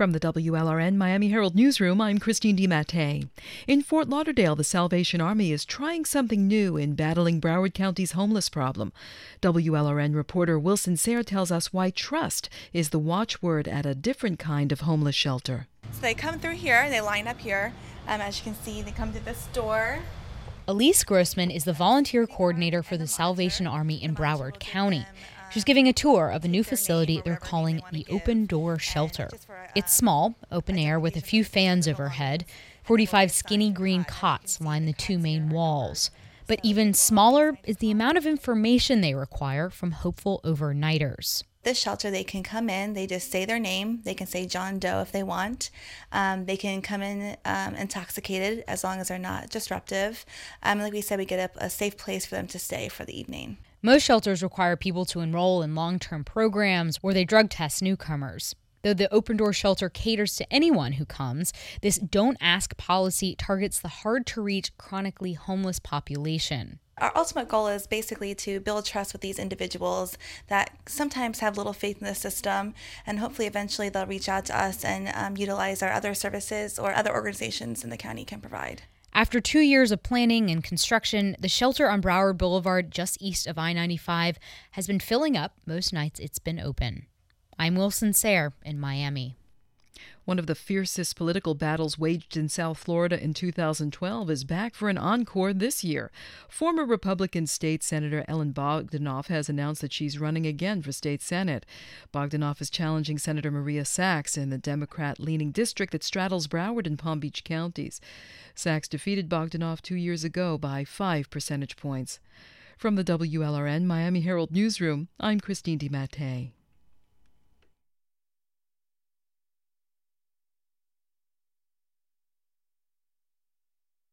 From the WLRN Miami Herald Newsroom, I'm Christine DiMattei. In Fort Lauderdale, the Salvation Army is trying something new in battling Broward County's homeless problem. WLRN reporter Wilson Sayre tells us why trust is the watchword at a different kind of homeless shelter. So they come through here, they line up here. As you can see, they come to this door. Elise Grossman is the volunteer coordinator for the Salvation Army in Broward County. She's giving a tour of a new facility they're calling the Open Door Shelter. It's small, open air with a few fans overhead. 45 skinny green cots line the two main walls. But even smaller is the amount of information they require from hopeful overnighters. This shelter, they can come in, they just say their name. They can say John Doe if they want. They can come in intoxicated as long as they're not disruptive. Like we said, we get a safe place for them to stay for the evening. Most shelters require people to enroll in long-term programs or they drug test newcomers. Though the Open Door Shelter caters to anyone who comes, this Don't Ask policy targets the hard-to-reach, chronically homeless population. Our ultimate goal is basically to build trust with these individuals that sometimes have little faith in the system, and hopefully eventually they'll reach out to us and utilize our other services or other organizations in the county can provide. After 2 years of planning and construction, the shelter on Broward Boulevard, just east of I-95, has been filling up most nights it's been open. I'm Wilson Sayre in Miami. One of the fiercest political battles waged in South Florida in 2012 is back for an encore this year. Former Republican State Senator Ellen Bogdanoff has announced that she's running again for State Senate. Bogdanoff is challenging Senator Maria Sachs in the Democrat-leaning district that straddles Broward and Palm Beach counties. Sachs defeated Bogdanoff 2 years ago by 5 percentage points. From the WLRN Miami Herald Newsroom, I'm Christine DiMattei.